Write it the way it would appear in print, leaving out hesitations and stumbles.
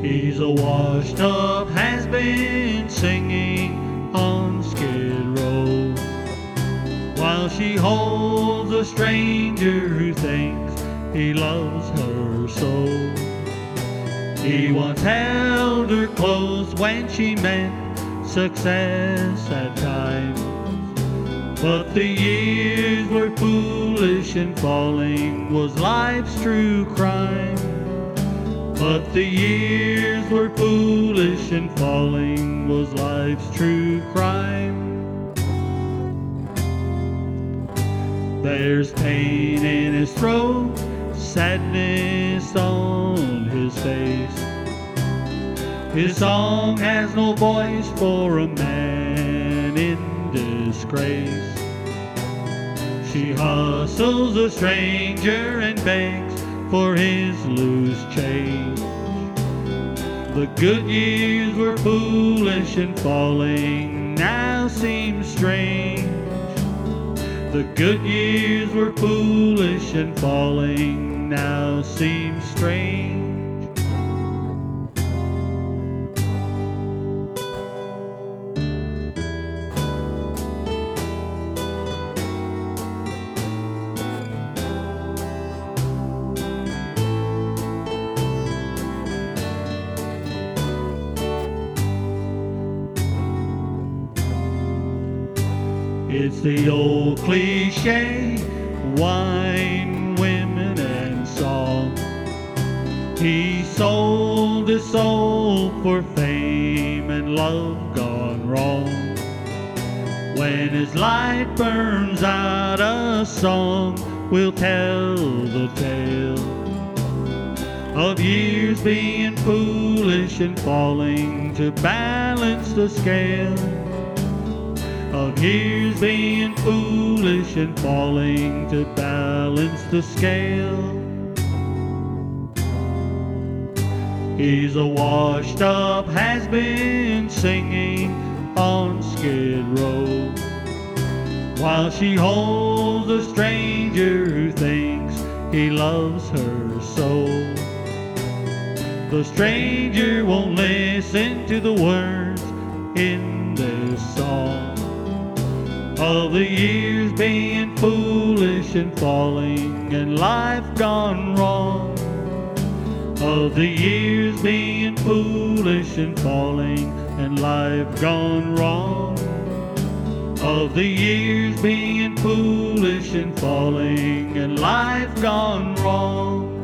He's a washed up has-been singing on Skid Row, while she holds a stranger who thinks he loves her so. He once held her close when she meant success at times, but the years were foolish and falling was life's true crime. But the years were foolish and falling was life's true crime. There's pain in his throat, sadness on his face. His song has no voice for a man in disgrace. She hustles a stranger and begs for his loose change. The good years were foolish and falling now seem strange. The good years were foolish and falling now seem strange. It's the old cliche, wine, women, and song. He sold his soul for fame and love gone wrong. When his light burns out, a song will tell the tale of years being foolish and falling to balance the scale. Of years being foolish and falling to balance the scale. He's a washed up has-been singing on Skid Row, while she holds a stranger who thinks he loves her so. The stranger won't listen to the words in this song of the years being foolish and falling and life gone wrong. Of the years being foolish and falling and life gone wrong. Of the years being foolish and falling and life gone wrong.